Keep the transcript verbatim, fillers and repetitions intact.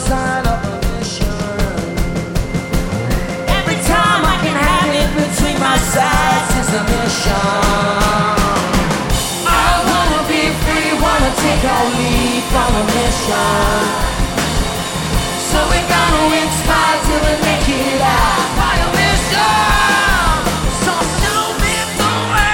sign of a mission. Every time I can have it between my sides is a mission. I wanna be free, wanna take a lead from a mission. So we're gonna win.